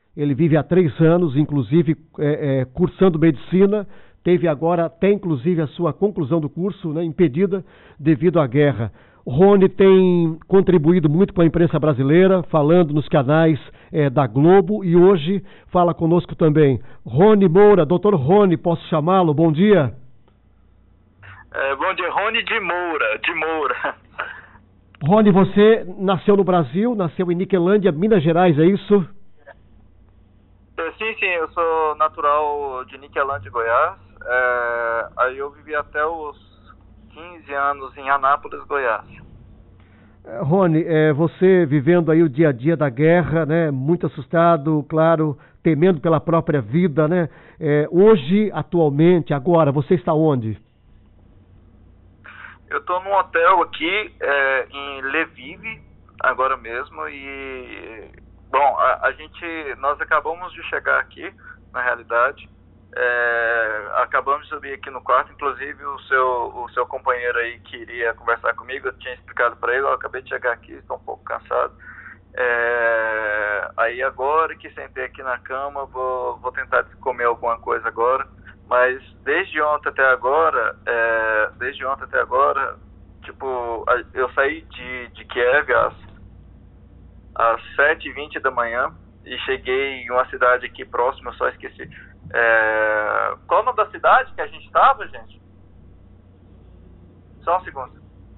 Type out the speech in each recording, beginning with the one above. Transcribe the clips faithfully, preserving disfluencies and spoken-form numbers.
Ele vive há três anos, inclusive é, é, cursando medicina. Teve agora até inclusive a sua conclusão do curso, né, impedida devido à guerra. Rony tem contribuído muito com a imprensa brasileira, falando nos canais é, da Globo, e hoje fala conosco também. Rony Moura, doutor Rony, posso chamá-lo? Bom dia. É, bom dia, Rony de Moura, de Moura. Rony, você nasceu no Brasil, nasceu em Niquelândia, Minas Gerais, é isso? É, sim, sim, eu sou natural de Niquelândia, Goiás. É, aí eu vivi até os quinze anos em Anápolis, Goiás. Rony, é, você vivendo aí o dia a dia da guerra, né, muito assustado, claro, temendo pela própria vida, né? É, hoje, atualmente, agora, você está onde? Eu estou num hotel aqui é, em Lviv, agora mesmo, e bom, a, a gente, nós acabamos de chegar aqui, na realidade. É, acabamos de subir aqui no quarto, inclusive o seu, o seu companheiro aí queria conversar comigo, eu tinha explicado para ele, eu acabei de chegar aqui, estou um pouco cansado. É, aí agora que sentei aqui na cama, vou, vou tentar comer alguma coisa agora, mas desde ontem até agora, é, desde ontem até agora, tipo, eu saí de, de Kiev às, às sete e vinte da manhã e cheguei em uma cidade aqui próxima, eu só esqueci. É... Qual é o nome da cidade que a gente estava, gente? Só um segundo.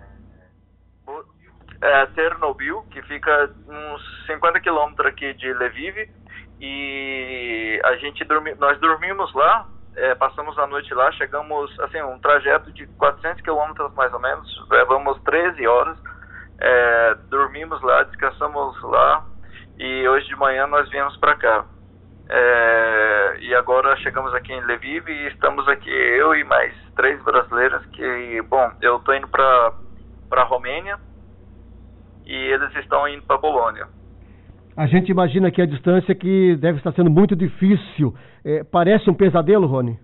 É Chernobyl, que fica uns cinquenta quilômetros aqui de Lviv. E a gente dormi... nós dormimos lá, é, passamos a noite lá, chegamos, assim, um trajeto de quatrocentos quilômetros mais ou menos, levamos treze horas, é, dormimos lá, descansamos lá, e hoje de manhã nós viemos para cá. É, e agora chegamos aqui em Lviv e estamos aqui, eu e mais três brasileiros que, bom, eu estou indo para para Romênia e eles estão indo para Polônia. A gente imagina que a distância que deve estar sendo muito difícil. É, parece um pesadelo, Rony?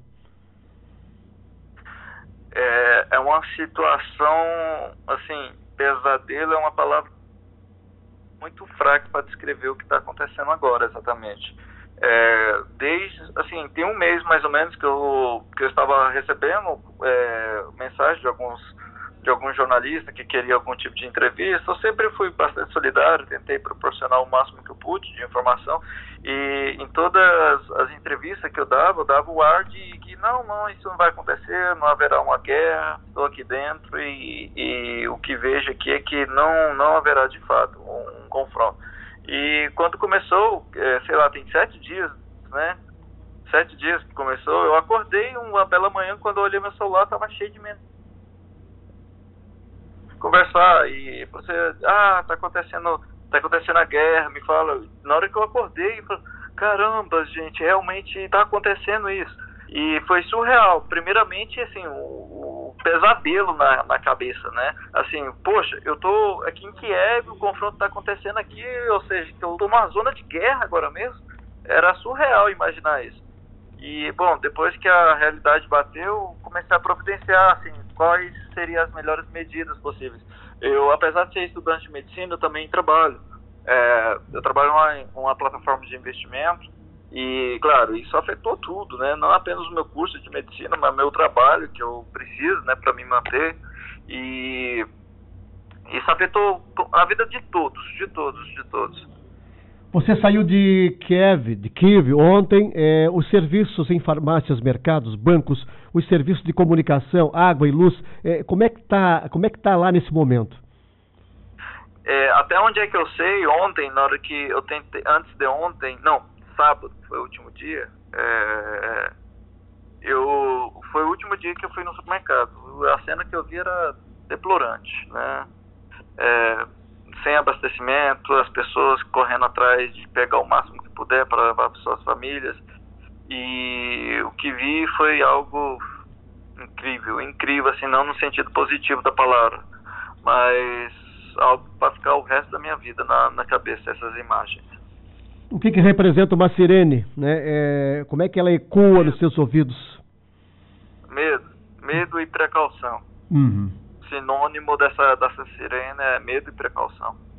É, é uma situação, assim, pesadelo é uma palavra muito fraca para descrever o que está acontecendo agora, exatamente. É, desde, assim, tem um mês mais ou menos que eu, que eu estava recebendo é, mensagem de alguns, de alguns jornalistas que queriam algum tipo de entrevista. Eu sempre fui bastante solidário, tentei proporcionar o máximo que eu pude de informação, e em todas as entrevistas que eu dava, eu dava o ar de que não, não, isso não vai acontecer, não haverá uma guerra, estou aqui dentro e, e o que vejo aqui é que não, não haverá de fato um, um confronto. E quando começou, é, sei lá, tem sete dias, né? Sete dias que começou, eu acordei uma bela manhã, quando eu olhei meu celular, estava cheio de mensagem. Conversar, e você, ah, tá acontecendo, tá acontecendo a guerra, me fala. Na hora que eu acordei, eu falei, caramba, gente, realmente tá acontecendo isso. E foi surreal. Primeiramente, assim, o, o pesadelo na, na cabeça, né? Assim, poxa, eu tô aqui em Kiev, o confronto tá acontecendo aqui, ou seja, eu tô numa zona de guerra agora mesmo. Era surreal imaginar isso. E, bom, depois que a realidade bateu, comecei a providenciar, assim, quais seriam as melhores medidas possíveis. Eu, apesar de ser estudante de medicina, eu também trabalho. É, eu trabalho em uma, uma plataforma de investimento. E, claro, isso afetou tudo, né? Não apenas o meu curso de medicina, mas o meu trabalho, que eu preciso, né, para me manter. E isso afetou a vida de todos, de todos, de todos. Você saiu de Kiev, de Kiev ontem, é, os serviços em farmácias, mercados, bancos, os serviços de comunicação, água e luz, é, como é que tá, como é que tá lá nesse momento? É, até onde é que eu sei, ontem, na hora que eu tentei, antes de ontem, não, sábado, foi o último dia, é, eu, foi o último dia que eu fui no supermercado. A cena que eu vi era deplorante, né? É, sem abastecimento, as pessoas correndo atrás de pegar o máximo que puder para levar para suas famílias. E o que vi foi algo incrível, incrível, assim, não no sentido positivo da palavra, mas algo para ficar o resto da minha vida na, na cabeça, essas imagens. O que que representa uma sirene, né? É, como é que ela ecoa medo. Nos seus ouvidos? Medo, medo e precaução. Uhum. Sinônimo dessa, dessa sirene é medo e precaução.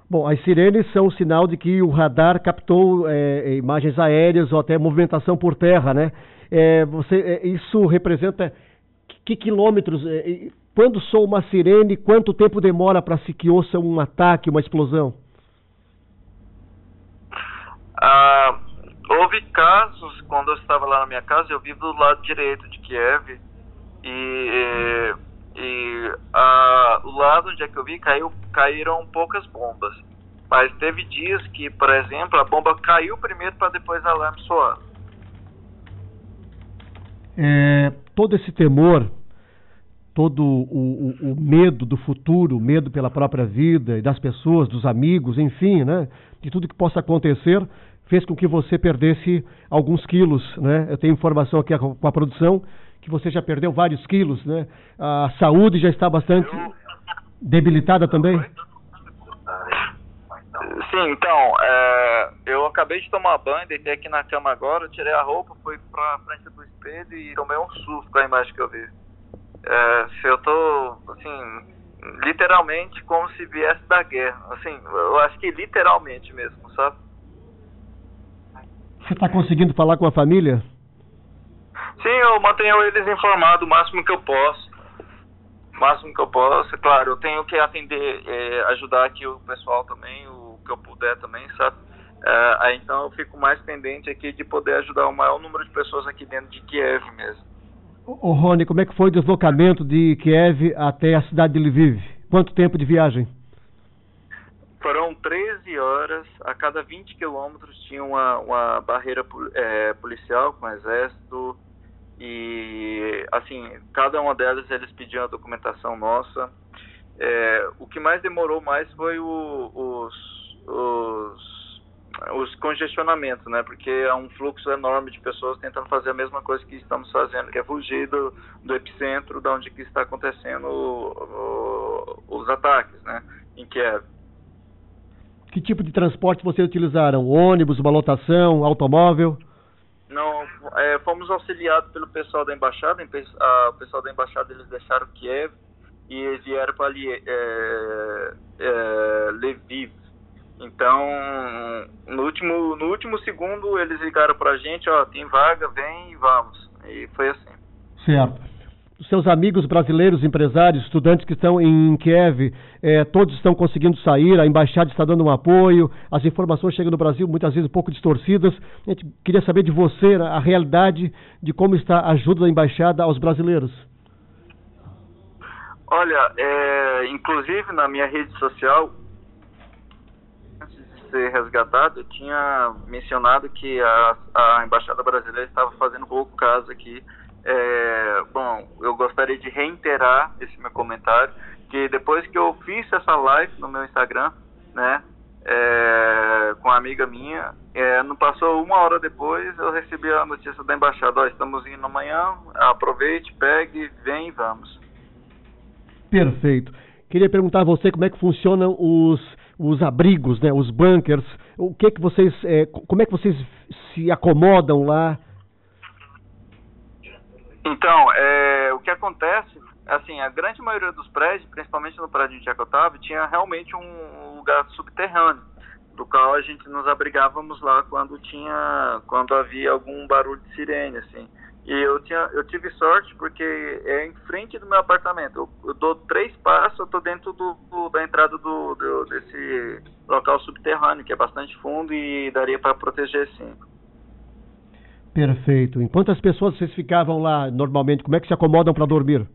Bom, as sirenes são um sinal de que o radar captou é, imagens aéreas ou até movimentação por terra, né? É, você, é, isso representa que quilômetros? É, quando soa uma sirene, quanto tempo demora para se que ouça um ataque, uma explosão? Ah, houve casos, quando eu estava lá na minha casa, eu vivo do lado direito de Kiev, e, e a, o lado onde é que eu vi caiu, caíram poucas bombas. Mas teve dias que, por exemplo, a bomba caiu primeiro para depois o alarme soar. É, todo esse temor, todo o, o, o medo do futuro, o medo pela própria vida e das pessoas, dos amigos, enfim, né, de tudo que possa acontecer, fez com que você perdesse alguns quilos, né? Eu tenho informação aqui com a produção que você já perdeu vários quilos, né? A saúde já está bastante eu... debilitada também? Sim, então, é, eu acabei de tomar banho, deitei aqui na cama agora, tirei a roupa, fui pra frente do espelho e tomei um susto com a imagem que eu vi. É, se eu tô, assim, literalmente como se viesse da guerra, assim, eu acho que literalmente mesmo, sabe? Você está conseguindo falar com a família? Sim, eu mantenho eles informados o máximo que eu posso. O máximo que eu posso, claro, eu tenho que atender, é, ajudar aqui o pessoal também, o que eu puder também, sabe? É, aí então eu fico mais pendente aqui de poder ajudar o maior número de pessoas aqui dentro de Kiev mesmo. Ô, Rony, como é que foi o deslocamento de Kiev até a cidade de Lviv? Quanto tempo de viagem? Foram treze horas, a cada vinte quilômetros tinha uma, uma barreira é, policial com o exército e, assim, cada uma delas eles pediam a documentação nossa. É, o que mais demorou mais foi o, os, os, os congestionamentos, né? Porque é um fluxo enorme de pessoas tentando fazer a mesma coisa que estamos fazendo, que é fugir do, do epicentro, de onde que está acontecendo o, o, os ataques, né? Em Kiev. Que tipo de transporte vocês utilizaram? Ônibus, uma lotação, automóvel? Não, é, fomos auxiliados pelo pessoal da embaixada. A, o pessoal da embaixada eles deixaram Kiev e eles vieram para ali, é, é, Lviv. Então, no último, no último segundo eles ligaram para a gente, ó, tem vaga, vem e vamos. E foi assim. Certo. Os seus amigos brasileiros, empresários, estudantes que estão em Kiev, eh, todos estão conseguindo sair, a embaixada está dando um apoio, as informações chegam no Brasil muitas vezes um pouco distorcidas. A gente queria saber de você a realidade de como está a ajuda da embaixada aos brasileiros. Olha, é, inclusive na minha rede social, antes de ser resgatado, eu tinha mencionado que a, a embaixada brasileira estava fazendo pouco caso aqui. É, bom, eu gostaria de reiterar esse meu comentário, que depois que eu fiz essa live no meu Instagram, né, é, com uma amiga minha, é, não passou uma hora depois, eu recebi a notícia da embaixada, ó, estamos indo amanhã, aproveite, pegue, vem e vamos. Perfeito. Queria perguntar a você como é que funcionam os, os abrigos, né, os bunkers, o que que vocês, é, como é que vocês se acomodam lá? Então, é, o que acontece, assim, a grande maioria dos prédios, principalmente no prédio em que eu estava, tinha realmente um lugar subterrâneo, do qual a gente nos abrigávamos lá quando tinha, quando havia algum barulho de sirene, assim. E eu, tinha, eu tive sorte porque é em frente do meu apartamento. Eu, eu dou três passos, eu estou dentro do, do, da entrada do, do, desse local subterrâneo, que é bastante fundo e daria para proteger, sim. Perfeito. Em quantas pessoas vocês ficavam lá normalmente? Como é que se acomodam para dormir?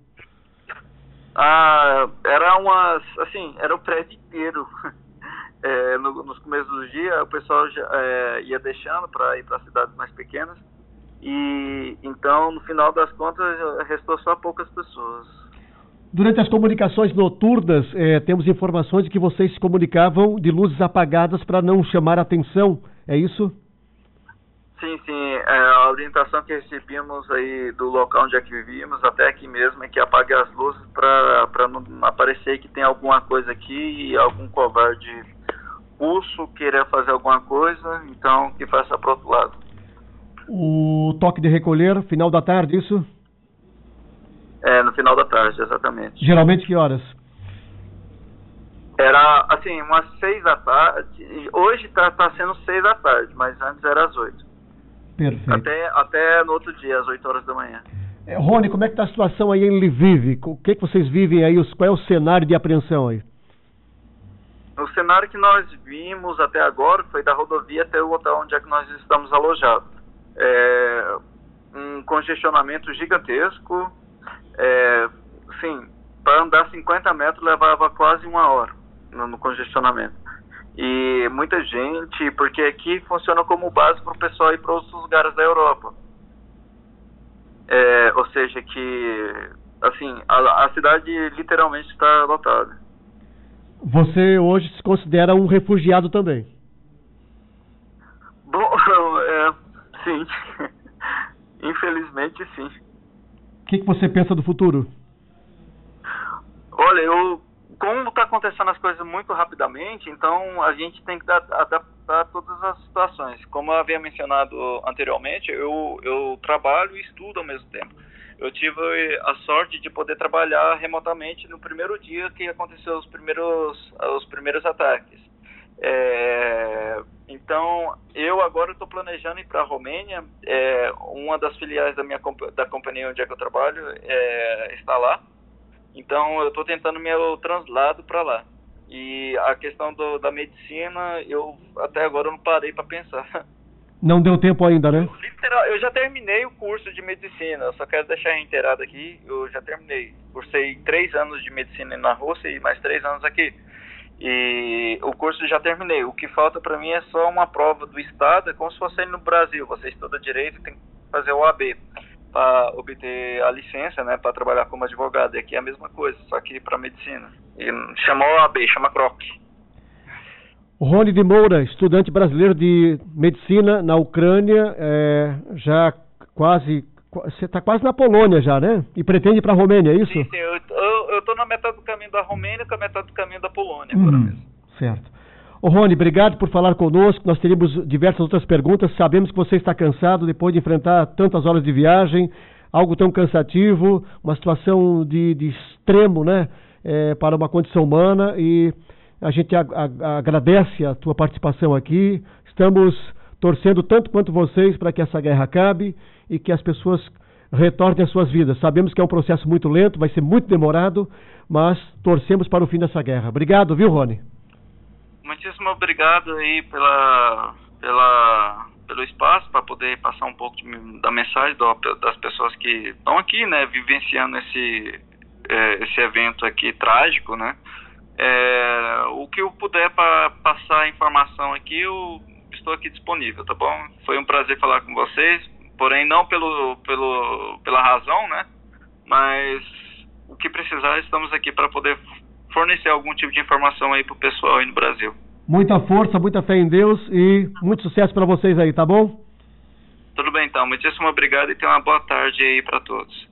Ah, era umas, assim, era o prédio inteiro. É, no, nos começos do dia, o pessoal já, é, ia deixando para ir para cidades mais pequenas. E então, no final das contas, restou só poucas pessoas. Durante as comunicações noturnas, eh, temos informações de que vocês se comunicavam de luzes apagadas para não chamar a atenção. É isso? Sim, sim, é, a orientação que recebíamos aí do local onde é que vivíamos, até aqui mesmo, é que apague as luzes para não aparecer que tem alguma coisa aqui e algum covarde russo querer fazer alguma coisa, então que faça para o outro lado. O toque de recolher, final da tarde, isso? É, no final da tarde, exatamente. Geralmente que horas? Era, assim, umas seis da tarde. Hoje tá, tá sendo seis da tarde, mas antes era às oito. Perfeito. Até, até no outro dia, às oito horas da manhã. É, Rony, como é que está a situação aí em Lviv? O que, que vocês vivem aí? Qual é o cenário de apreensão aí? O cenário que nós vimos até agora foi da rodovia até o hotel onde é que nós estamos alojados. É, um congestionamento gigantesco. É, sim, para andar cinquenta metros levava quase uma hora no, no congestionamento. E muita gente, porque aqui funciona como base para o pessoal ir para outros lugares da Europa. É, ou seja, que assim, a, a cidade literalmente está lotada. Você hoje se considera um refugiado também? Bom, é, sim. Infelizmente, sim. O que, que você pensa do futuro? Olha, eu, como está acontecendo as coisas muito rapidamente, então a gente tem que adaptar todas as situações. Como eu havia mencionado anteriormente, eu, eu trabalho e estudo ao mesmo tempo. Eu tive a sorte de poder trabalhar remotamente no primeiro dia que aconteceu os primeiros, os primeiros ataques. É, então, eu agora estou planejando ir para a Romênia. É, uma das filiais da minha da companhia onde é que eu trabalho é, está lá. Então, eu estou tentando meu translado para lá. E a questão do, da medicina, eu até agora não parei para pensar. Não deu tempo ainda, né? Literal, eu já terminei o curso de medicina, eu só quero deixar reiterado aqui, eu já terminei. Cursei três anos de medicina na Rússia e mais três anos aqui. E o curso já terminei. O que falta para mim é só uma prova do Estado, é como se fosse no Brasil. Você estuda direito, tem que fazer o O A B para obter a licença, né, para trabalhar como advogado. E aqui é a mesma coisa, só que para medicina. E chama O A B, chama C R O C. Rony de Moura, estudante brasileiro de medicina na Ucrânia, é, já quase, você está quase na Polônia já, né? E pretende ir para a Romênia, é isso? Sim, sim, eu estou na metade do caminho da Romênia com a metade do caminho da Polônia agora hum, mesmo. Certo. Ô Rony, obrigado por falar conosco, nós teríamos diversas outras perguntas, sabemos que você está cansado depois de enfrentar tantas horas de viagem, algo tão cansativo, uma situação de, de extremo, né? É, para uma condição humana e... A gente ag- ag- agradece a tua participação aqui. Estamos torcendo tanto quanto vocês para que essa guerra acabe e que as pessoas retornem às suas vidas. Sabemos que é um processo muito lento, vai ser muito demorado, mas torcemos para o fim dessa guerra. Obrigado, viu, Rony? Muitíssimo obrigado aí pela, pela, pelo espaço para poder passar um pouco de, da mensagem do, das pessoas que estão aqui, né, vivenciando esse, é, esse evento aqui trágico, né? É, o que eu puder para passar informação aqui, eu estou aqui disponível, tá bom? Foi um prazer falar com vocês, porém não pelo, pelo, pela razão, né? Mas o que precisar, estamos aqui para poder fornecer algum tipo de informação aí para o pessoal aí no Brasil. Muita força, muita fé em Deus e muito sucesso para vocês aí, tá bom? Tudo bem então, muitíssimo obrigado e tenha uma boa tarde aí para todos.